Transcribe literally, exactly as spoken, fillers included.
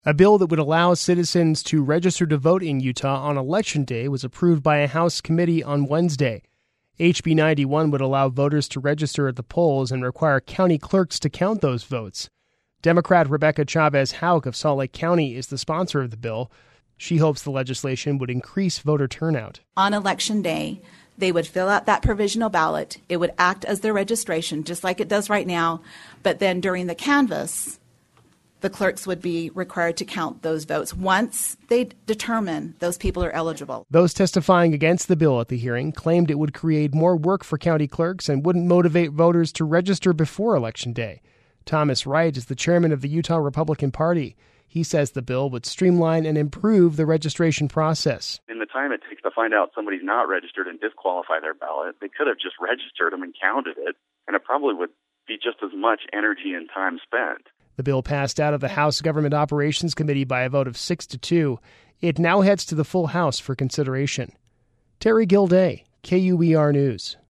A bill that would allow citizens to register to vote in Utah on Election Day was approved by a House committee on Wednesday. H B ninety-one would allow voters to register at the polls and require county clerks to count those votes. Democrat Rebecca Chavez Houck of Salt Lake County is the sponsor of the bill. She hopes the legislation would increase voter turnout. On Election Day, they would fill out that provisional ballot. It would act as their registration, just like it does right now. But then during the canvass, the clerks would be required to count those votes once they determine those people are eligible. Those testifying against the bill at the hearing claimed it would create more work for county clerks and wouldn't motivate voters to register before Election Day. Thomas Wright is the chairman of the Utah Republican Party. He says the bill would streamline and improve the registration process. In the time it takes to find out somebody's not registered and disqualify their ballot, they could have just registered them and counted it, and it probably would be just as much energy and time spent. The bill passed out of the House Government Operations Committee by a vote of six to two. It now heads to the full House for consideration. Terry Gilday, K U E R News.